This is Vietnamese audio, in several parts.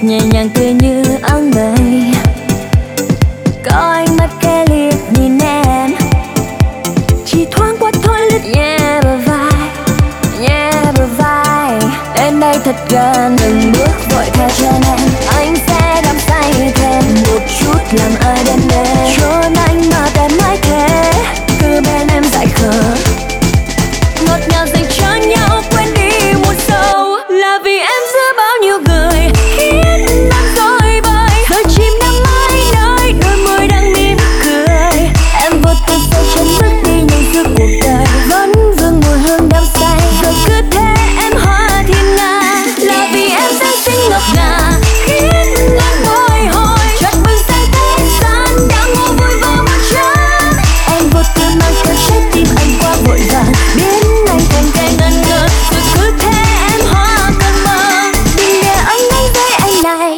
nhẹ nhàng tươi như áng mây. Có ánh mắt khẽ liếc nhìn em, chỉ thoáng qua thôi lướt nhẹ bờ vai, nhẹ bờ vai. Đến đây thật gần, đừng bước vội theo chân em. Anh sẽ đắm say thêm một chút, làm ai đam mê. Chốn anh mà em mãi thế, cứ bên em dại khờ. Ngọt ngào dành cho nhau, quên đi một sầu. Là vì em giữa bao nhiêu người khiến anh dối bời, rồi chìm đắm mãi nơi đôi môi đang mỉm cười. Em vô tư xoay chân bước đi nhanh giữa cuộc đời, vẫn vương mùi hương đắm say. Rồi cứ thế em hóa thiên nga, là vì em dáng xinh ngọc ngà khiến anh bồi hồi. Chợt bừng sáng thế gian đang ngủ vui vào một chớp, em vô tư mang theo trái tim anh qua vội vàng, biến anh thành kẻ ngẩn ngơ. Rồi cứ thế em hóa cơn mơ, đừng để anh ngay với anh này.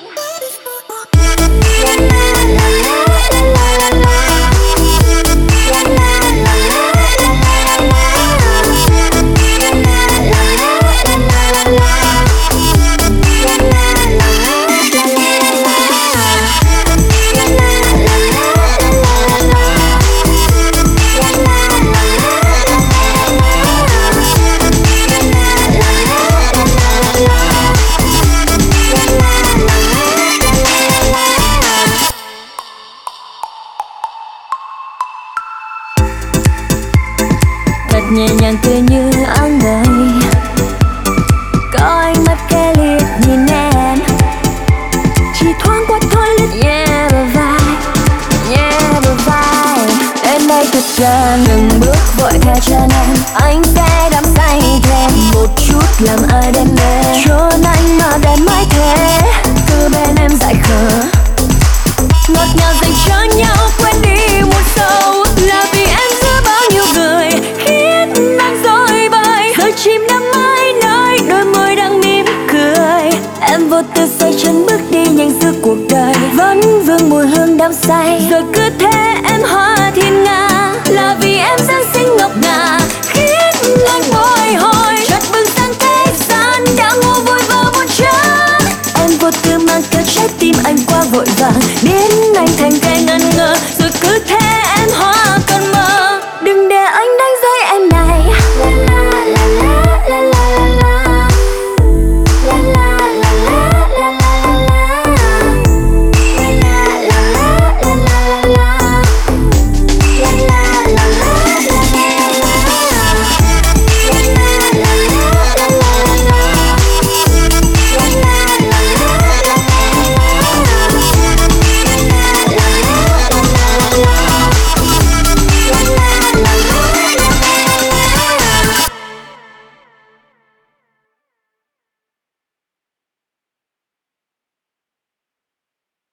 Thật nhẹ nhàng tươi như áng mây. Có ánh mắt khẽ liếc nhìn em, chỉ thoáng qua thôi lướt nhẹ bờ vai, nhẹ bờ vai. Đến đây thật gần, đừng bước vội theo chân em. Anh sẽ đắm say thêm một chút, làm ai đam mê. Chốn anh mà em mãi thế, cứ bên em dại khờ. Ngọt ngào dành cho nhau, quên đi một sầu. Là vì em giữa bao nhiêu người khiến anh dối bời, rồi chìm đắm mãi nơi đôi môi đang mỉm cười. Em vô tư xoay chân bước đi nhanh giữa cuộc đời, vẫn vương mùi hương đắm say. Rồi cứ thế em hóa thiên nga, là vì em dáng xinh ngọc ngà khiến anh bồi hồi. Chợt bừng sáng thế gian đang ngủ vui vào một chớp, em vô tư mang theo trái tim anh qua vội vàng, biết